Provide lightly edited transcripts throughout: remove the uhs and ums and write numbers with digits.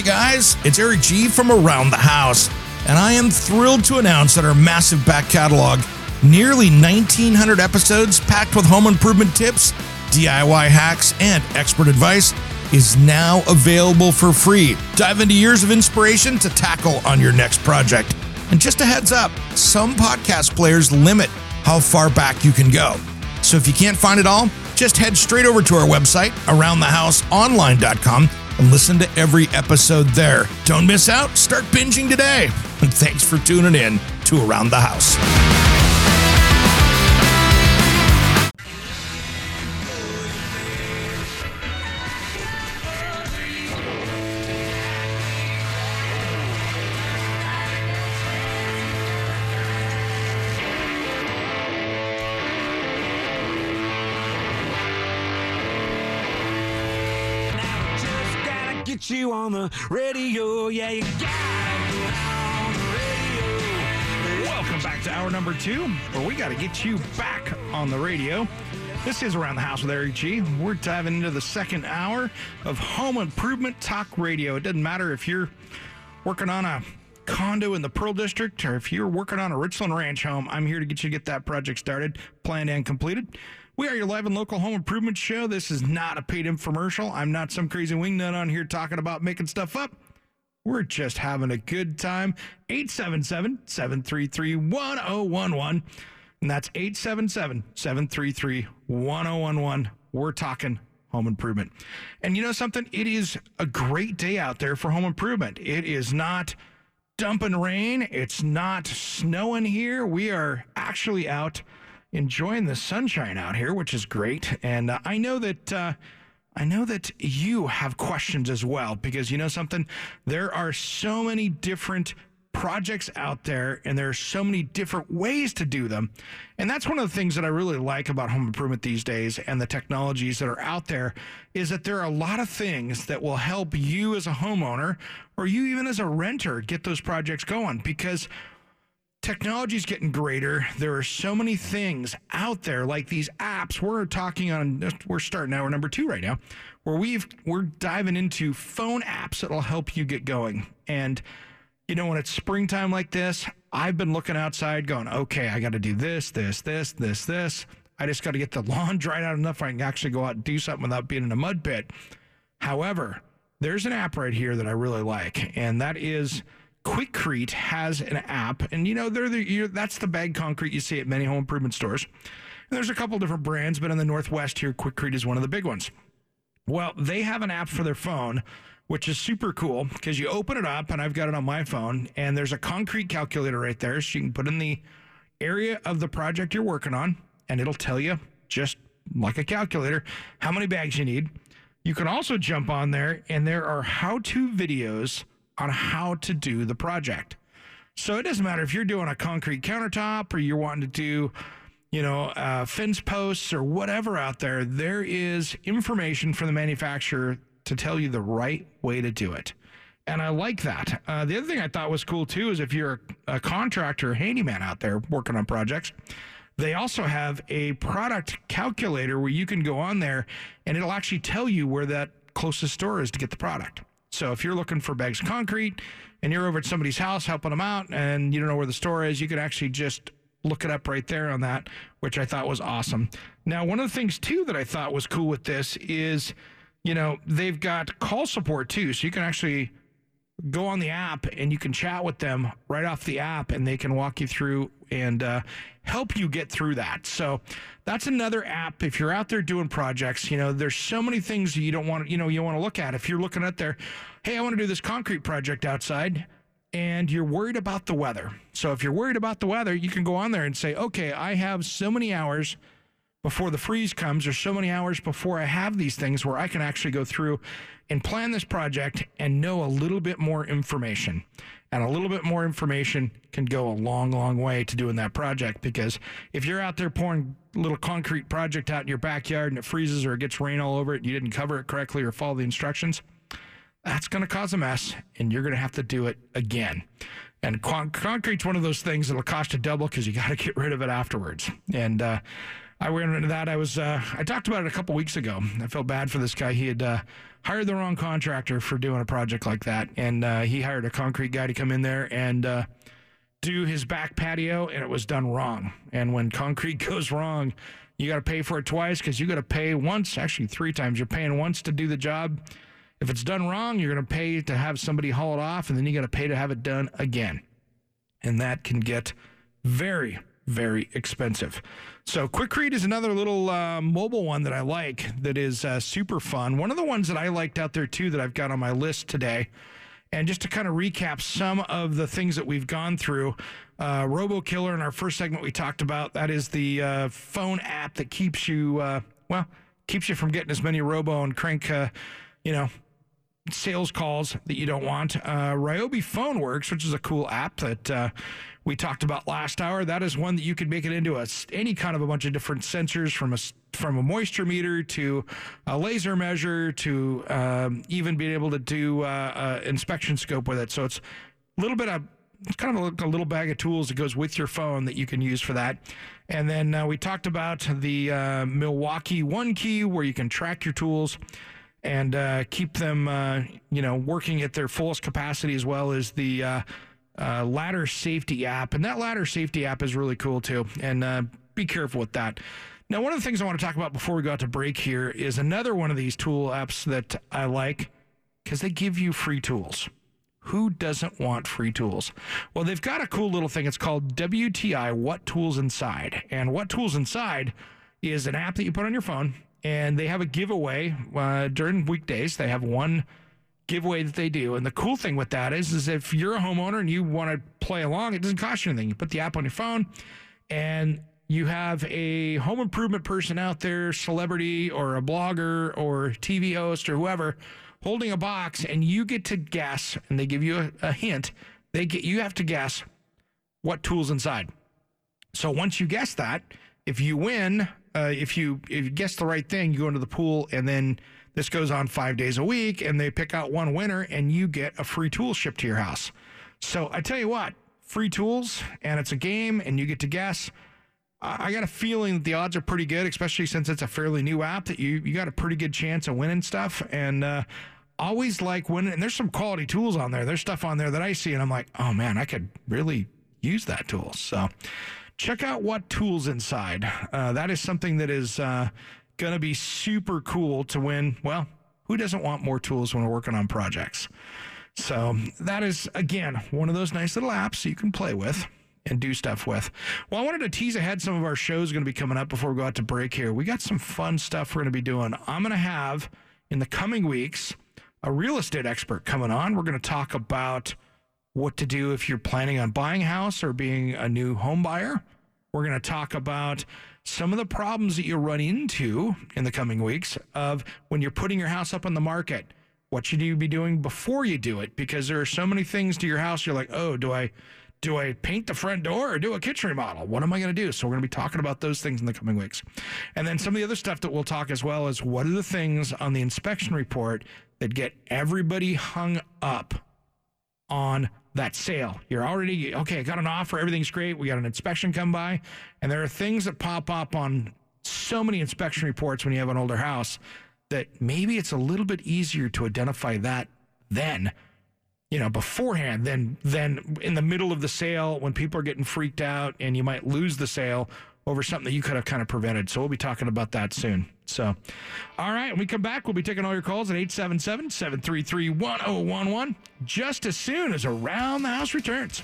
guys, it's Eric G from Around the House, and I am thrilled to announce that our massive back catalog, nearly 1,900 episodes packed with home improvement tips, DIY hacks, and expert advice, is now available for free. Dive into years of inspiration to tackle on your next project. And just a heads up, some podcast players limit how far back you can go. So if you can't find it all, just head straight over to our website, aroundthehouseonline.com, and listen to every episode there. Don't miss out. Start binging today. And thanks for tuning in to Around the House. Get you on the radio, yeah, you got on the radio. Welcome back to hour number 2, where we got to get you back on the radio. This is Around the House with Eric G. We're diving into the second hour of home improvement talk radio. It doesn't matter if you're working on a condo in the Pearl District or if you're working on a Richland Ranch home. I'm here to get that project started, planned, and completed. We are your live and local home improvement show. This is not a paid infomercial. I'm not some crazy wingnut on here talking about making stuff up. We're just having a good time. 877-733-1011. And that's 877-733-1011. We're talking home improvement. And you know something? It is a great day out there for home improvement. It is not dumping rain. It's not snowing here. We are actually out enjoying the sunshine out here, which is great. And I know that you have questions as well, because you know something? There are so many different projects out there, and there are so many different ways to do them. And that's one of the things that I really like about home improvement these days and the technologies that are out there, is that there are a lot of things that will help you as a homeowner, or you even as a renter, get those projects going, because technology is getting greater. There are so many things out there, like these apps. We're starting hour number 2 right now, where we're diving into phone apps that'll help you get going. And you know, when it's springtime like this, I've been looking outside going, okay, I got to do this. I just got to get the lawn dried out enough I can actually go out and do something without being in a mud pit. However, there's an app right here that I really like, and that is Quikrete. Has an app, and you know, that's the bagged concrete you see at many home improvement stores. And there's a couple different brands, but in the Northwest here, Quikrete is one of the big ones. Well, they have an app for their phone, which is super cool, because you open it up, and I've got it on my phone, and there's a concrete calculator right there, so you can put in the area of the project you're working on, and it'll tell you, just like a calculator, how many bags you need. You can also jump on there, and there are how-to videos on how to do the project. So it doesn't matter if you're doing a concrete countertop, or you're wanting to do, fence posts or whatever out there. There is information from the manufacturer to tell you the right way to do it. And I like that. The other thing I thought was cool too is if you're a contractor or handyman out there working on projects, they also have a product calculator where you can go on there and it'll actually tell you where that closest store is to get the product. So if you're looking for bags of concrete and you're over at somebody's house helping them out and you don't know where the store is, you can actually just look it up right there on that, which I thought was awesome. Now, one of the things too that I thought was cool with this is, they've got call support too. So you can actually go on the app and you can chat with them right off the app, and they can walk you through and help you get through that. So that's another app. If you're out there doing projects, there's so many things you don't want, you want to look at. If you're looking out there, hey, I want to do this concrete project outside, and you're worried about the weather. So if you're worried about the weather, you can go on there and say, okay, I have so many hours before the freeze comes, or so many hours before I have these things where I can actually go through and plan this project and know a little bit more information. And a little bit more information can go a long, long way to doing that project, because if you're out there pouring a little concrete project out in your backyard and it freezes or it gets rain all over it and you didn't cover it correctly or follow the instructions, that's going to cause a mess, and you're going to have to do it again. And concrete's one of those things that'll cost you double because you got to get rid of it afterwards. And I went into that. I talked about it a couple weeks ago. I felt bad for this guy. He had hired the wrong contractor for doing a project like that, and he hired a concrete guy to come in there and do his back patio, and it was done wrong. And when concrete goes wrong, you got to pay for it twice, because you got to pay once, actually 3 times. You're paying once to do the job. If it's done wrong, you're going to pay to have somebody haul it off, and then you got to pay to have it done again. And that can get very, very expensive. So Quikrete is another little mobile one that I like that is super fun. One of the ones that I liked out there too that I've got on my list today, and just to kind of recap some of the things that we've gone through, RoboKiller in our first segment we talked about, that is the phone app that keeps you, keeps you from getting as many robo and crank, sales calls that you don't want. Ryobi PhoneWorks, which is a cool app that we talked about last hour. That is one that you could make it into any kind of a bunch of different sensors, from a moisture meter to a laser measure to even being able to do inspection scope with it. So it's kind of like a little bag of tools that goes with your phone that you can use for that. And then we talked about the Milwaukee One Key, where you can track your tools and keep them, working at their fullest capacity, as well as the ladder safety app. And that ladder safety app is really cool too. And be careful with that. Now, one of the things I want to talk about before we go out to break here is another one of these tool apps that I like, because they give you free tools. Who doesn't want free tools? Well, they've got a cool little thing. It's called WTI, What Tools Inside. And What Tools Inside is an app that you put on your phone, and they have a giveaway during weekdays. They have one giveaway that they do. And the cool thing with that is if you're a homeowner and you want to play along, it doesn't cost you anything. You put the app on your phone, and you have a home improvement person out there, celebrity or a blogger or TV host or whoever, holding a box, and you get to guess, and they give you a hint. You have to guess what tool's inside. So once you guess that, if you win, if you guess the right thing, you go into the pool, and then this goes on 5 days a week, and they pick out one winner, and you get a free tool shipped to your house. So I tell you what, free tools, and it's a game, and you get to guess. I got a feeling that the odds are pretty good, especially since it's a fairly new app, that you got a pretty good chance of winning stuff. And always like winning. And there's some quality tools on there. There's stuff on there that I see, and I'm like, oh man, I could really use that tool. So check out What Tools Inside. That is something that is going to be super cool to win. Well, who doesn't want more tools when we're working on projects? So that is, again, one of those nice little apps you can play with and do stuff with. Well, I wanted to tease ahead some of our shows going to be coming up before we go out to break here. We got some fun stuff we're going to be doing. I'm going to have, in the coming weeks, a real estate expert coming on. We're going to talk about what to do if you're planning on buying a house or being a new home buyer. We're going to talk about some of the problems that you run into in the coming weeks of when you're putting your house up on the market. What should you be doing before you do it? Because there are so many things to your house. You're like, oh, do I paint the front door or do a kitchen remodel? What am I going to do? So we're going to be talking about those things in the coming weeks. And then some of the other stuff that we'll talk as well is what are the things on the inspection report that get everybody hung up on that sale. You're already, okay, I got an offer, everything's great, we got an inspection come by, and there are things that pop up on so many inspection reports when you have an older house that maybe it's a little bit easier to identify that then, beforehand than in the middle of the sale when people are getting freaked out and you might lose the sale over something that you could have kind of prevented. So we'll be talking about that soon. So, all right, when we come back, we'll be taking all your calls at 877-733-1011 just as soon as Around the House returns.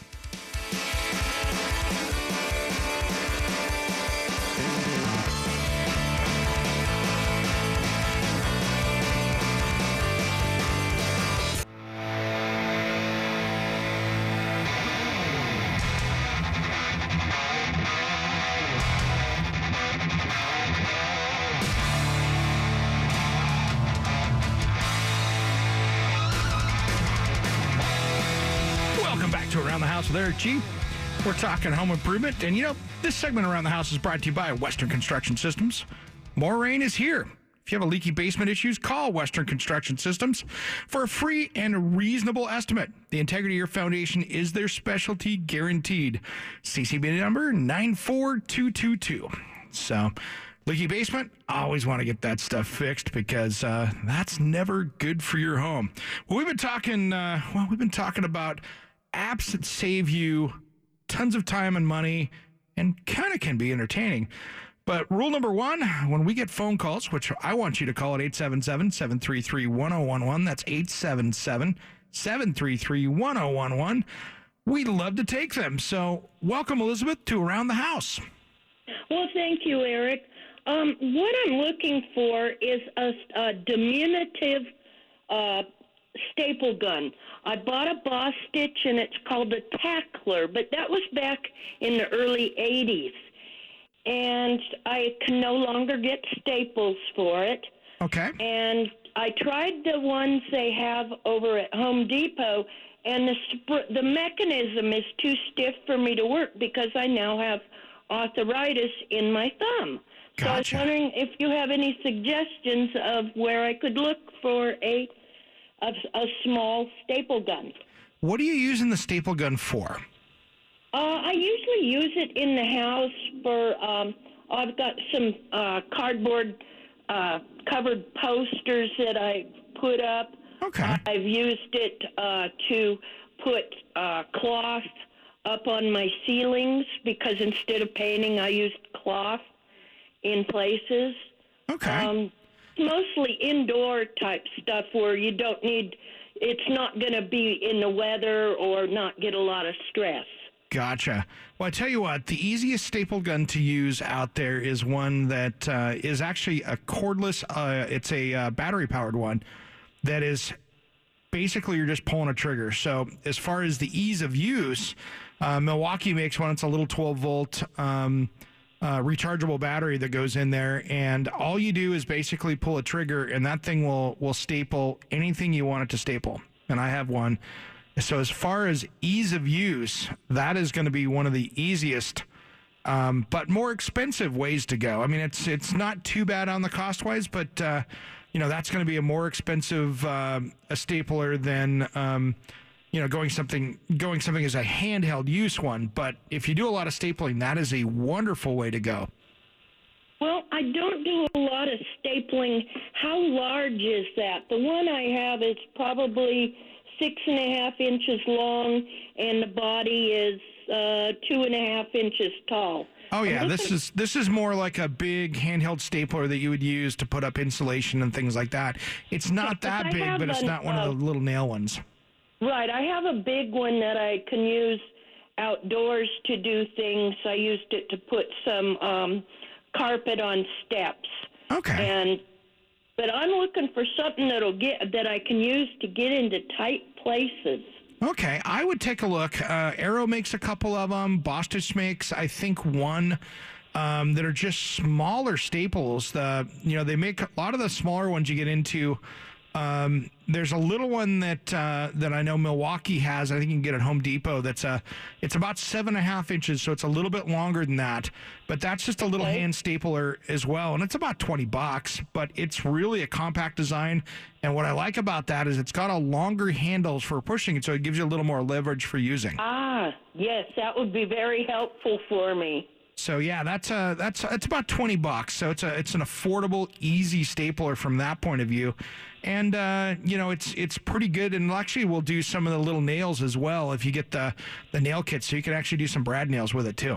Around the House with Eric G. We're talking home improvement. And, this segment Around the House is brought to you by Western Construction Systems. More rain is here. If you have a leaky basement issues, call Western Construction Systems for a free and reasonable estimate. The integrity of your foundation is their specialty, guaranteed. CCB number 94222. So leaky basement, always want to get that stuff fixed because that's never good for your home. Well, we've been talking about apps that save you tons of time and money and kind of can be entertaining. But rule number one, when we get phone calls, which I want you to call at 877-733-1011, that's 877-733-1011, we'd love to take them. So welcome, Elizabeth, to Around the House. Well, thank you, Eric. What I'm looking for is a diminutive staple gun. I bought a Boss Stitch, and it's called a Tackler, but that was back in the early 80s. And I can no longer get staples for it. Okay. And I tried the ones they have over at Home Depot, and the mechanism is too stiff for me to work because I now have arthritis in my thumb. So I was Gotcha. wondering if you have any suggestions of where I could look for a small staple gun. What are you using the staple gun for? I usually use it in the house for, I've got some cardboard covered posters that I put up. Okay. I've used it to put cloth up on my ceilings because instead of painting, I used cloth in places. Okay. Mostly indoor type stuff where you don't need, it's not going to be in the weather or not get a lot of stress. Gotcha. Well, I tell you what, the easiest staple gun to use out there is one that is actually a cordless, it's a battery-powered one that is basically you're just pulling a trigger. So as far as the ease of use, Milwaukee makes one. It's a little 12-volt rechargeable battery that goes in there, and all you do is basically pull a trigger, and that thing will staple anything you want it to staple. And I have one. So as far as ease of use, that is going to be one of the easiest, but more expensive ways to go. I mean, it's not too bad on the cost wise, but that's going to be a more expensive a stapler than going something as a handheld use one. But if you do a lot of stapling, that is a wonderful way to go. Well, I don't do a lot of stapling. How large is that? The one I have is probably 6.5 inches long, and the body is 2.5 inches tall. Oh yeah, this is more like a big handheld stapler that you would use to put up insulation and things like that. It's not that big, but it's not one of the little nail ones. Right, I have a big one that I can use outdoors to do things. I used it to put some carpet on steps. Okay. But I'm looking for something that I can use to get into tight places. Okay, I would take a look. Arrow makes a couple of them. Bostitch makes, I think, one that are just smaller staples. They make a lot of the smaller ones you get into. There's a little one that I know Milwaukee has. I think you can get at Home Depot. It's about 7.5 inches, so it's a little bit longer than that. But that's just a little hand stapler as well, and it's about $20. But it's really a compact design, and what I like about that is it's got a longer handles for pushing it, so it gives you a little more leverage for using. Ah, yes, that would be very helpful for me. So yeah, that's about $20. So it's an affordable, easy stapler from that point of view, and it's pretty good. And actually, we'll do some of the little nails as well if you get the nail kit, so you can actually do some brad nails with it too.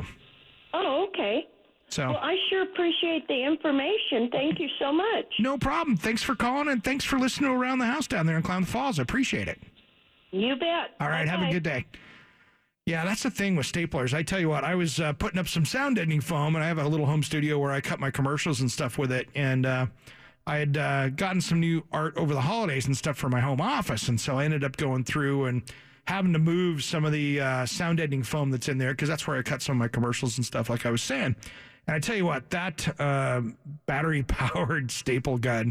Oh, okay. So well, I sure appreciate the information. Thank you so much. No problem. Thanks for calling, and thanks for listening to Around the House down there in Klamath Falls. I appreciate it. You bet. All right, Bye-bye. have a good day. Yeah, that's the thing with staplers. I tell you what, I was putting up some sound deadening foam, and I have a little home studio where I cut my commercials and stuff with it. And I had gotten some new art over the holidays and stuff for my home office. And so I ended up going through and having to move some of the sound deadening foam that's in there because that's where I cut some of my commercials and stuff, like I was saying. And I tell you what, that battery-powered staple gun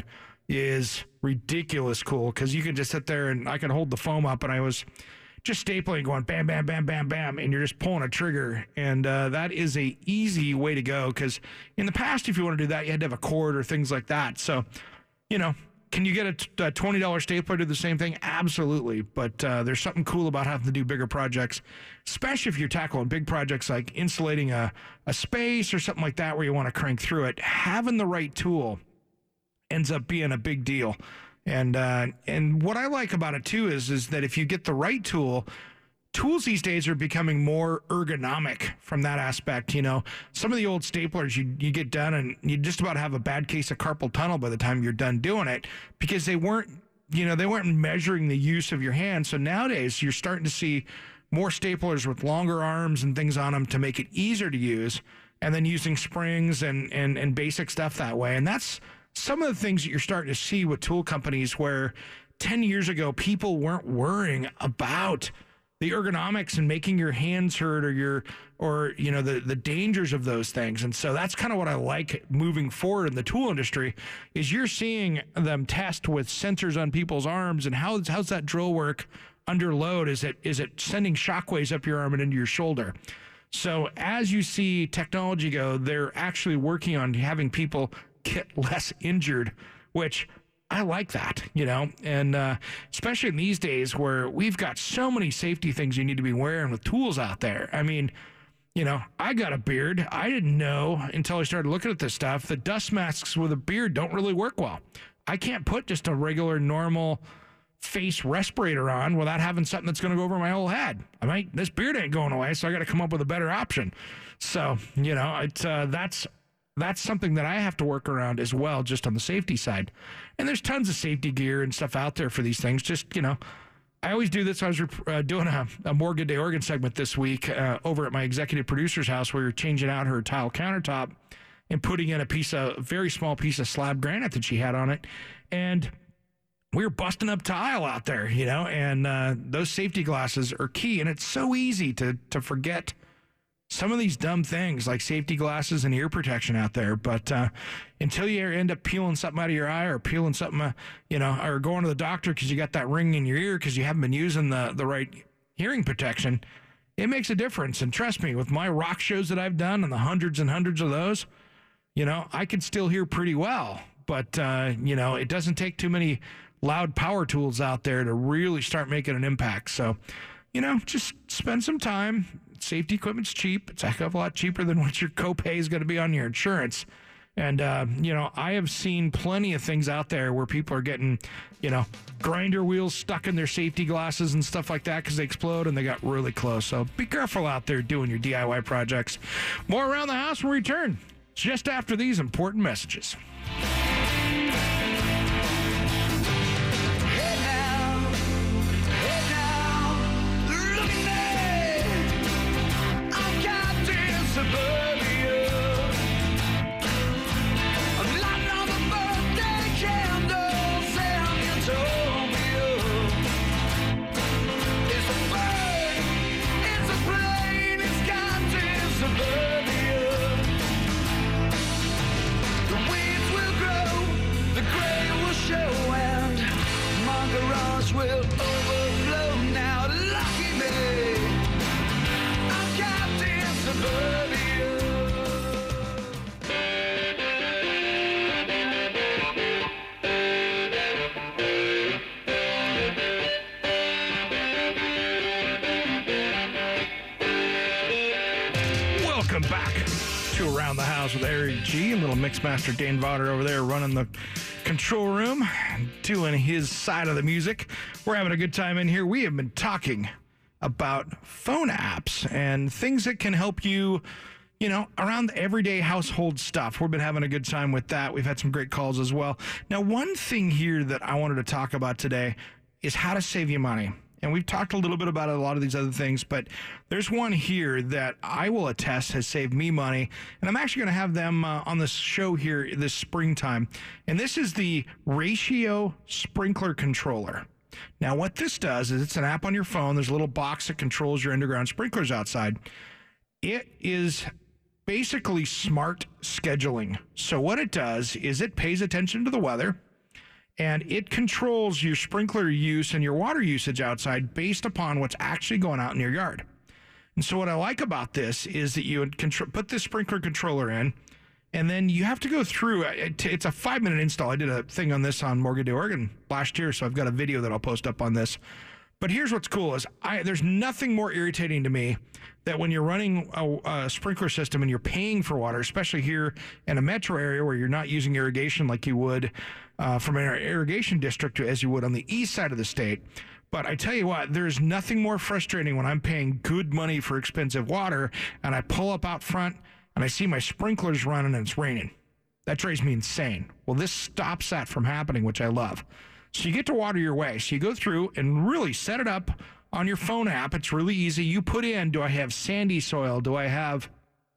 is ridiculous cool because you can just sit there and I can hold the foam up, and I was just stapling, going bam, bam, bam, bam, bam, and you're just pulling a trigger. And that is a easy way to go because in the past, if you want to do that, you had to have a cord or things like that. So, Can you get a $20 stapler to do the same thing? Absolutely. But there's something cool about having to do bigger projects, especially if you're tackling big projects like insulating a space or something like that where you want to crank through it. Having the right tool ends up being a big deal. And what I like about it, too, is that if you get the right tool, tools these days are becoming more ergonomic from that aspect. You know, some of the old staplers you get done and you just about have a bad case of carpal tunnel by the time you're done doing it because they weren't measuring the use of your hand. So nowadays you're starting to see more staplers with longer arms and things on them to make it easier to use, and then using springs and basic stuff that way. And that's some of the things that you're starting to see with tool companies where 10 years ago people weren't worrying about the ergonomics and making your hands hurt or the dangers of those things. And so that's kind of what I like moving forward in the tool industry is you're seeing them test with sensors on people's arms and how's that drill work under load? Is it sending shockwaves up your arm and into your shoulder? So as you see technology go, they're actually working on having people get less injured, which I like that, and especially in these days where we've got so many safety things you need to be wearing with tools out there. I mean, I got a beard. I didn't know until I started looking at this stuff that dust masks with a beard don't really work well. I can't put just a regular, normal face respirator on without having something that's going to go over my whole head. This beard ain't going away, so I got to come up with a better option. So, that's something that I have to work around as well, just on the safety side. And there's tons of safety gear and stuff out there for these things. Just, I always do this. I was doing a More Good Day Oregon segment this week over at my executive producer's house where we were changing out her tile countertop and putting in a very small piece of slab granite that she had on it. And we were busting up tile out there, and those safety glasses are key. And it's so easy to forget some of these dumb things like safety glasses and ear protection out there. But until you end up peeling something out of your eye or peeling something, or going to the doctor because you got that ring in your ear because you haven't been using the right hearing protection, it makes a difference. And trust me, with my rock shows that I've done and the hundreds and hundreds of those, I can still hear pretty well. But, it doesn't take too many loud power tools out there to really start making an impact. So, just spend some time. Safety equipment's cheap. It's a heck of a lot cheaper than what your copay is going to be on your insurance. And, I have seen plenty of things out there where people are getting, grinder wheels stuck in their safety glasses and stuff like that because they explode and they got really close. So be careful out there doing your DIY projects. More Around the House will return just after these important messages. Welcome back to Around the House with Eric G. And little Mixmaster Dane Vodder over there running the control room, doing his side of the music. We're having a good time in here. We have been talking about phone apps and things that can help you, around the everyday household stuff. We've been having a good time with that. We've had some great calls as well. Now, one thing here that I wanted to talk about today is how to save you money. And we've talked a little bit about a lot of these other things, but there's one here that I will attest has saved me money. And I'm actually going to have them on this show here this springtime. And this is the Ratio Sprinkler Controller. Now, what this does is it's an app on your phone. There's a little box that controls your underground sprinklers outside. It is basically smart scheduling. So what it does is it pays attention to the weather, and it controls your sprinkler use and your water usage outside based upon what's actually going out in your yard. And so what I like about this is that you would put this sprinkler controller in, And then you have to go through, it's a 5-minute install. I did a thing on this on Morgan Day, Oregon last year, so I've got a video that I'll post up on this. But here's what's cool is there's nothing more irritating to me that when you're running a sprinkler system and you're paying for water, especially here in a metro area where you're not using irrigation like you would from an irrigation district as you would on the east side of the state. But I tell you what, there's nothing more frustrating when I'm paying good money for expensive water and I pull up out front and I see my sprinklers running and it's raining. That drives me insane. Well, this stops that from happening, which I love. So you get to water your way. So you go through and really set it up on your phone app. It's really easy. You put in, do I have sandy soil? Do I have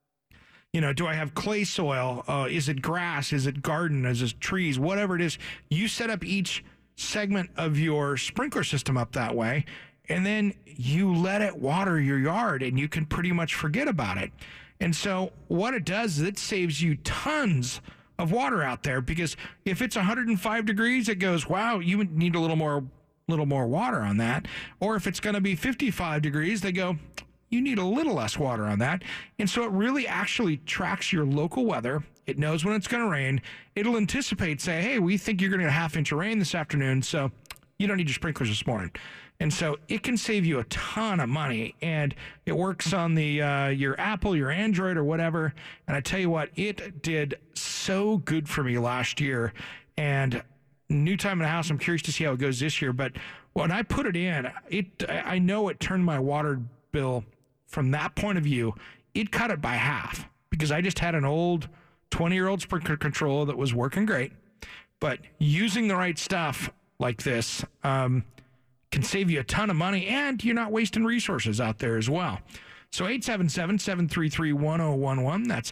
clay soil? Is it grass? Is it garden? Is it trees? Whatever it is, you set up each segment of your sprinkler system up that way, and then you let it water your yard, and you can pretty much forget about it. And so what it does is it saves you tons of water out there, because if it's 105 degrees, it goes, wow, you need a little more water on that. Or if it's going to be 55 degrees, they go, you need a little less water on that. And so it really actually tracks your local weather. It knows when it's going to rain. It'll anticipate, say, hey, we think you're going to get a half inch of rain this afternoon, so you don't need your sprinklers this morning. And so it can save you a ton of money, and it works on the your Apple, your Android, or whatever. And I tell you what, it did so good for me last year. And new time in the house, I'm curious to see how it goes this year. But when I put it in, I know it turned my water bill from that point of view. It cut it by half, because I just had an old 20-year-old sprinkler controller that was working great. But using the right stuff like this can save you a ton of money, and you're not wasting resources out there as well. So 877-733-1011. That's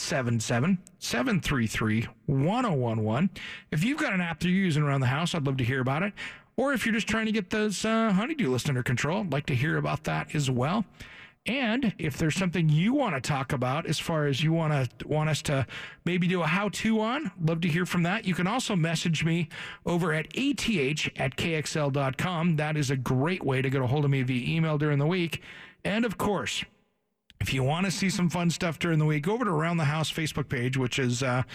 877-733-1011. If you've got an app that you're using around the house, I'd love to hear about it. Or if you're just trying to get those honeydew list under control, I'd like to hear about that as well. And if there's something you want to talk about as far as you want us to maybe do a how-to on, love to hear from that. You can also message me over at ath@kxl.com. That is a great way to get a hold of me via email during the week. And, of course, if you want to see some fun stuff during the week, go over to Around the House Facebook page, which is at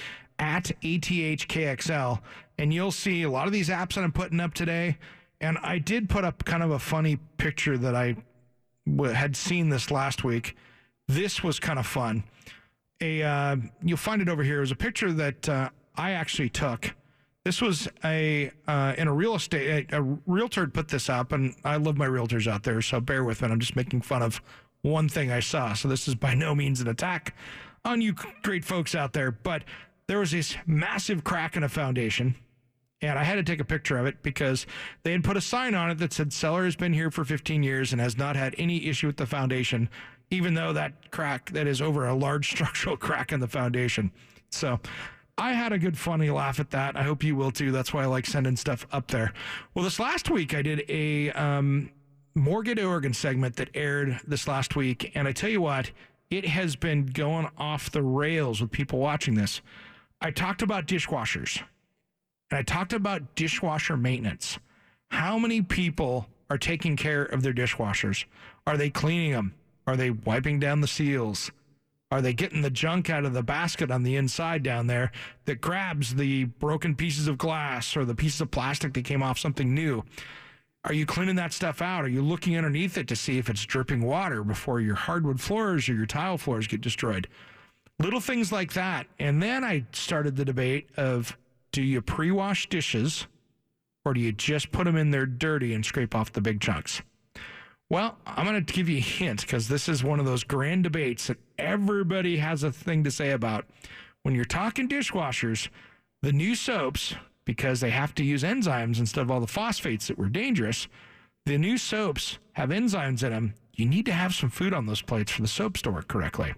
ATHKXL, and you'll see a lot of these apps that I'm putting up today. And I did put up kind of a funny picture that I had seen this last week. This was kind of fun. You'll find it over here. It was a picture that I actually took. This was in a real estate. A realtor put this up, and I love my realtors out there, so bear with it. I'm just making fun of one thing I saw. So this is by no means an attack on you great folks out there, but there was this massive crack in a foundation. And I had to take a picture of it because they had put a sign on it that said seller has been here for 15 years and has not had any issue with the foundation, even though that crack, that is over a large structural crack in the foundation. So I had a good funny laugh at that. I hope you will too. That's why I like sending stuff up there. Well, this last week I did a Morgan, Oregon segment that aired this last week. And I tell you what, it has been going off the rails with people watching this. I talked about dishwashers. And I talked about dishwasher maintenance. How many people are taking care of their dishwashers? Are they cleaning them? Are they wiping down the seals? Are they getting the junk out of the basket on the inside down there that grabs the broken pieces of glass or the pieces of plastic that came off something new? Are you cleaning that stuff out? Are you looking underneath it to see if it's dripping water before your hardwood floors or your tile floors get destroyed? Little things like that. And then I started the debate of, do you pre-wash dishes, or do you just put them in there dirty and scrape off the big chunks? Well, I'm going to give you a hint, because this is one of those grand debates that everybody has a thing to say about. When you're talking dishwashers, the new soaps, because they have to use enzymes instead of all the phosphates that were dangerous, the new soaps have enzymes in them. You need to have some food on those plates for the soaps to work correctly.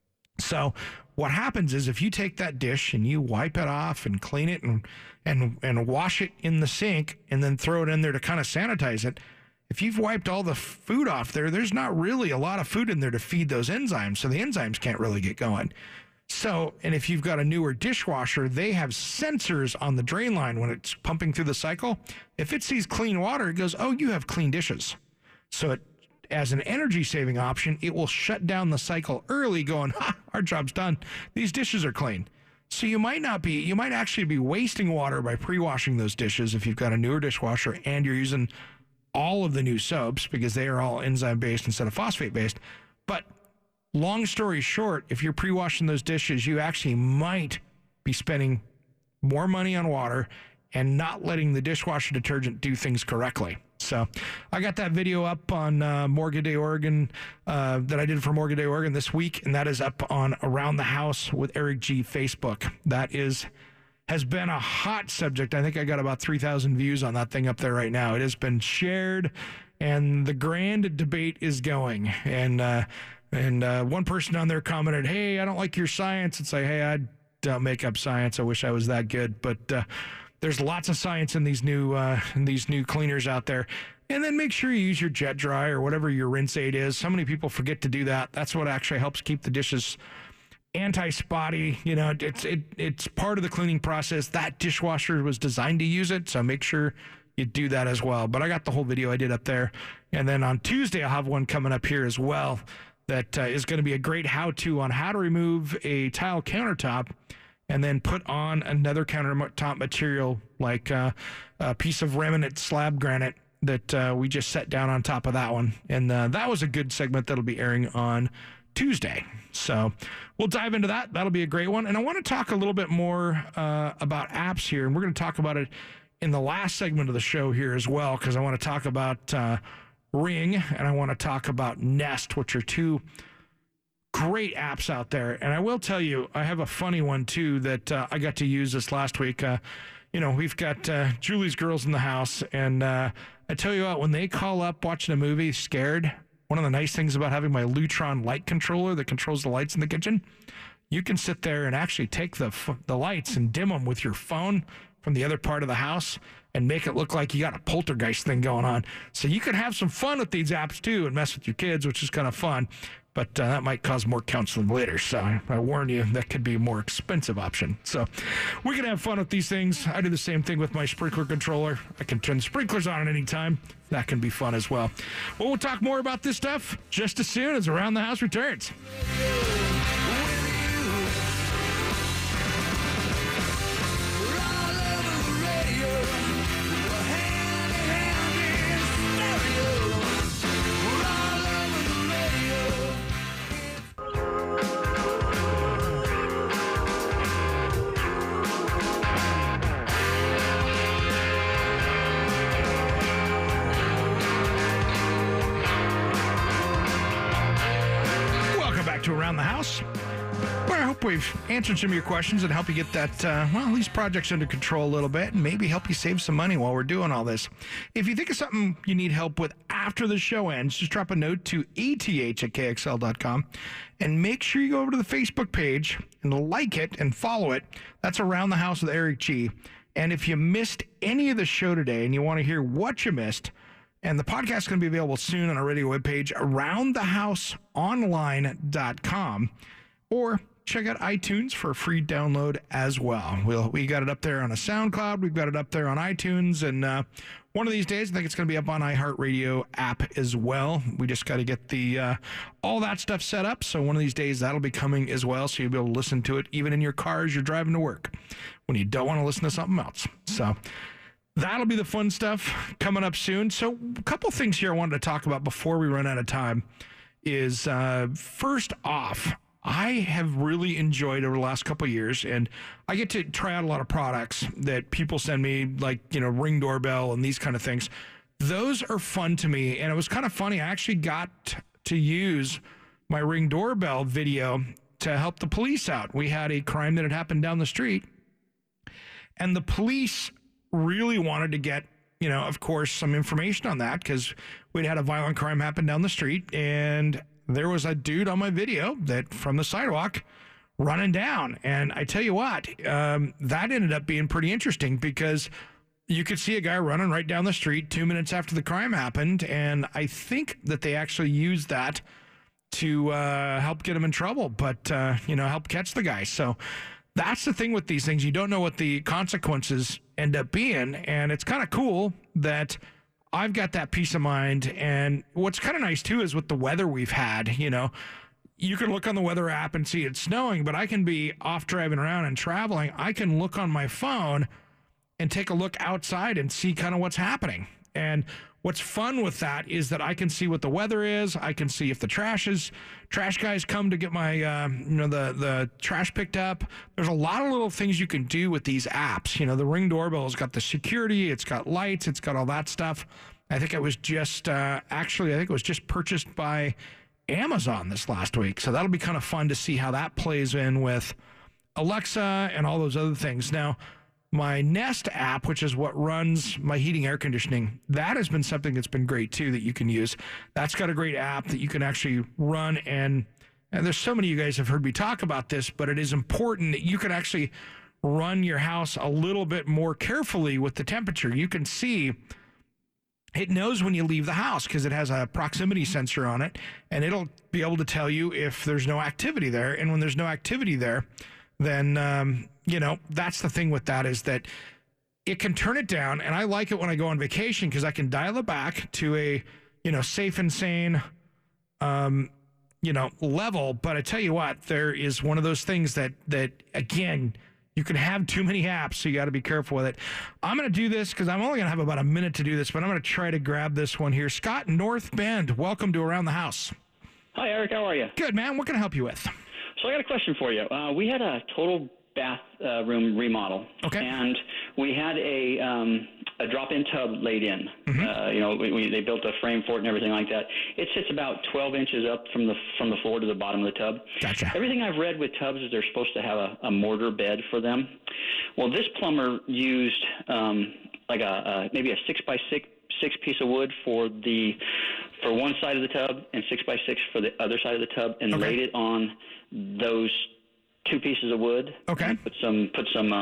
So what happens is if you take that dish and you wipe it off and clean it and wash it in the sink and then throw it in there to kind of sanitize it, if you've wiped all the food off there, there's not really a lot of food in there to feed those enzymes. So the enzymes can't really get going. So, and if you've got a newer dishwasher, they have sensors on the drain line when it's pumping through the cycle. If it sees clean water, it goes, oh, you have clean dishes. So it, as an energy saving option, it will shut down the cycle early going, ha, our job's done. These dishes are clean. So you might actually be wasting water by pre-washing those dishes if you've got a newer dishwasher and you're using all of the new soaps because they are all enzyme-based instead of phosphate-based. But long story short, if you're pre-washing those dishes, you actually might be spending more money on water and not letting the dishwasher detergent do things correctly. So I got that video up on Morgan Day, Oregon, that I did for Morgan Day, Oregon this week, and that is up on Around the House with Eric G Facebook. That has been a hot subject. I think I got about 3,000 views on that thing up there right now. It has been shared, and the grand debate is going. And one person on there commented, "Hey, I don't like your science." It's like, hey, I don't make up science. I wish I was that good, but there's lots of science in these new cleaners out there. And then make sure you use your jet dry or whatever your rinse aid is. So many people forget to do that. That's what actually helps keep the dishes anti-spotty. You know, it's part of the cleaning process. That dishwasher was designed to use it, so make sure you do that as well. But I got the whole video I did up there. And then on Tuesday, I'll have one coming up here as well that is going to be a great how-to on how to remove a tile countertop and then put on another countertop material like a piece of remnant slab granite that we just set down on top of that one. And that was a good segment that'll be airing on Tuesday. So we'll dive into that. That'll be a great one. And I want to talk a little bit more about apps here. And we're going to talk about it in the last segment of the show here as well, because I want to talk about Ring and I want to talk about Nest, which are two great apps out there. And I will tell you, I have a funny one too that I got to use this last week. We've got Julie's girls in the house, and I tell you what, when they call up watching a movie scared, one of the nice things about having my Lutron light controller that controls the lights in the kitchen, you can sit there and actually take the lights and dim them with your phone from the other part of the house and make it look like you got a poltergeist thing going on. So you can have some fun with these apps too and mess with your kids, which is kind of fun. But that might cause more counseling later. So I warn you, that could be a more expensive option. So we can have fun with these things. I do the same thing with my sprinkler controller. I can turn the sprinklers on at any time. That can be fun as well. Well, we'll talk more about this stuff just as soon as Around the House returns. To Around the House, where I hope we've answered some of your questions and help you get that, these projects under control a little bit and maybe help you save some money while we're doing all this. If you think of something you need help with after the show ends, just drop a note to ATH@KXL.com and make sure you go over to the Facebook page and like it and follow it. That's Around the House with Eric G. And if you missed any of the show today and you want to hear what you missed, and the podcast is going to be available soon on our radio webpage, aroundthehouseonline.com, or check out iTunes for a free download as well. We got it up there on a SoundCloud. We've got it up there on iTunes. And one of these days, I think it's going to be up on iHeartRadio app as well. We just got to get the all that stuff set up. So one of these days, that'll be coming as well. So you'll be able to listen to it even in your car as you're driving to work when you don't want to listen to something else. So that'll be the fun stuff coming up soon. So a couple things here I wanted to talk about before we run out of time is, first off, I have really enjoyed over the last couple of years, and I get to try out a lot of products that people send me, like, Ring doorbell and these kind of things. Those are fun to me, and it was kind of funny. I actually got to use my Ring doorbell video to help the police out. We had a crime that had happened down the street, and the police really wanted to get, of course, some information on that because we'd had a violent crime happen down the street, and there was a dude on my video that from the sidewalk running down. And I tell you what, that ended up being pretty interesting because you could see a guy running right down the street 2 minutes after the crime happened. And I think that they actually used that to help get him in trouble, but, help catch the guy. So that's the thing with these things. You don't know what the consequences end up being. And it's kind of cool that I've got that peace of mind. And what's kind of nice too is with the weather we've had, you can look on the weather app and see it's snowing, but I can be off driving around and traveling. I can look on my phone and take a look outside and see kind of what's happening. And what's fun with that is that I can see what the weather is. I can see if the trash guys come to get my, the trash picked up. There's a lot of little things you can do with these apps. The Ring doorbell's got the security, it's got lights, it's got all that stuff. I think it was just, purchased by Amazon this last week. So that'll be kind of fun to see how that plays in with Alexa and all those other things. Now, my Nest app, which is what runs my heating, air conditioning, that has been something that's been great too that you can use. That's got a great app that you can actually run, and there's so many of you guys have heard me talk about this, but it is important that you can actually run your house a little bit more carefully with the temperature. You can see it knows when you leave the house because it has a proximity sensor on it, and it'll be able to tell you if there's no activity there. And when there's no activity there, then, that's the thing with that is that it can turn it down. And I like it when I go on vacation because I can dial it back to a, safe and sane, level. But I tell you what, there is one of those things that again, you can have too many apps, so you got to be careful with it. I'm going to do this because I'm only going to have about a minute to do this, but I'm going to try to grab this one here. Scott, North Bend, welcome to Around the House. Hi, Eric. How are you? Good, man. What can I help you with? So I got a question for you. We had a total bathroom remodel, and we had a drop-in tub laid in. Mm-hmm. They built a frame for it and everything like that. It sits about 12 inches up from the floor to the bottom of the tub. Gotcha. Everything I've read with tubs is they're supposed to have a mortar bed for them. Well, this plumber used maybe a 6x6 piece of wood for one side of the tub and 6x6 for the other side of the tub, and laid it on those two pieces of wood. Okay. And put some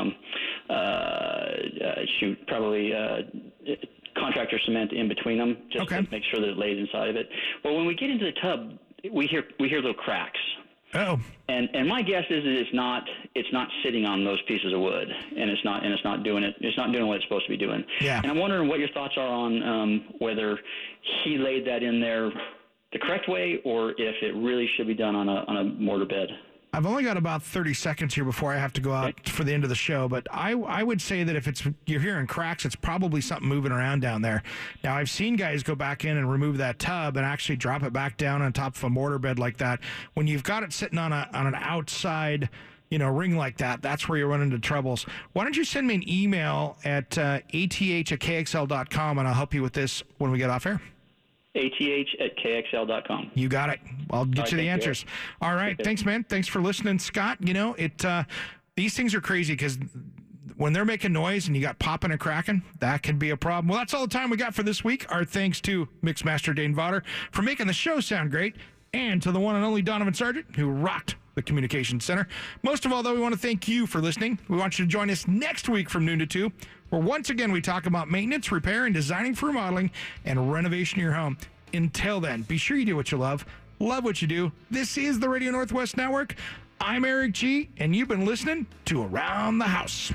contractor cement in between them just to make sure that it lays inside of it. Well, when we get into the tub, we hear little cracks. Oh. And my guess is that it's not sitting on those pieces of wood, and it's not doing what it's supposed to be doing. Yeah. And I'm wondering what your thoughts are on whether he laid that in there the correct way, or if it really should be done on a mortar bed. I've only got about 30 seconds here before I have to go out for the end of the show, but I would say that if you're hearing cracks, it's probably something moving around down there. Now, I've seen guys go back in and remove that tub and actually drop it back down on top of a mortar bed like that. When you've got it sitting on an outside, ring like that, that's where you run into troubles. Why don't you send me an email at ath@kxl.com, and I'll help you with this when we get off air. ath@kxl.com. You got it. I'll get you the answers. All right. Thanks, man. Thanks for listening, Scott. These things are crazy because when they're making noise and you got popping and cracking, that can be a problem. Well, that's all the time we got for this week. Our thanks to Mixmaster Dane Vodder for making the show sound great, and to the one and only Donovan Sargent, who rocked the Communications Center. Most of all, though, we want to thank you for listening. We want you to join us next week from noon to 2, where once again we talk about maintenance, repair, and designing for remodeling and renovation of your home. Until then, be sure you do what you love what you do. This is the Radio Northwest Network. I'm Eric G., and you've been listening to Around the House.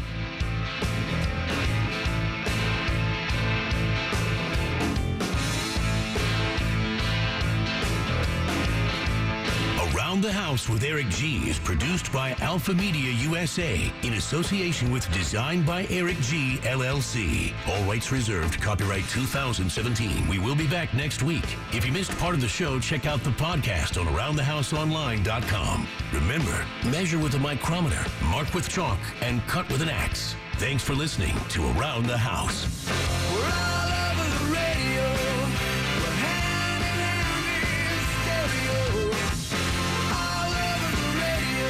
Around the House with Eric G. is produced by Alpha Media USA in association with Design by Eric G. LLC. All rights reserved. Copyright 2017. We will be back next week. If you missed part of the show, check out the podcast on AroundTheHouseOnline.com. Remember, measure with a micrometer, mark with chalk, and cut with an axe. Thanks for listening to Around the House. We're all over the radio. We're hand in hand in stereo. All over the radio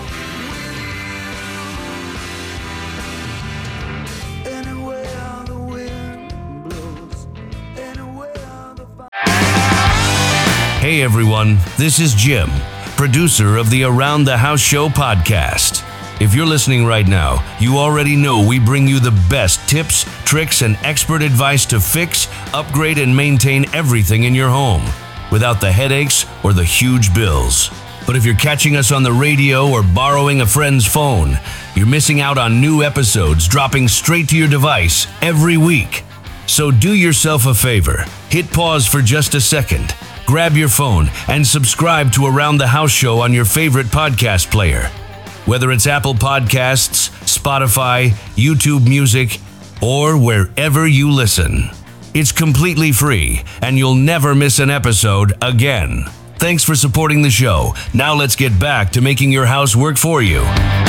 with you. Anywhere the wind blows, anywhere the fire. Hey everyone, this is Jim, producer of the Around the House Show podcast. If you're listening right now, you already know we bring you the best tips, tricks, and expert advice to fix, upgrade, and maintain everything in your home without the headaches or the huge bills. But if you're catching us on the radio or borrowing a friend's phone, you're missing out on new episodes dropping straight to your device every week. So do yourself a favor, hit pause for just a second, Grab your phone and subscribe to Around the House Show on your favorite podcast player. Whether it's Apple Podcasts, Spotify, YouTube Music, or wherever you listen. It's completely free, and you'll never miss an episode again. Thanks for supporting the show. Now let's get back to making your house work for you.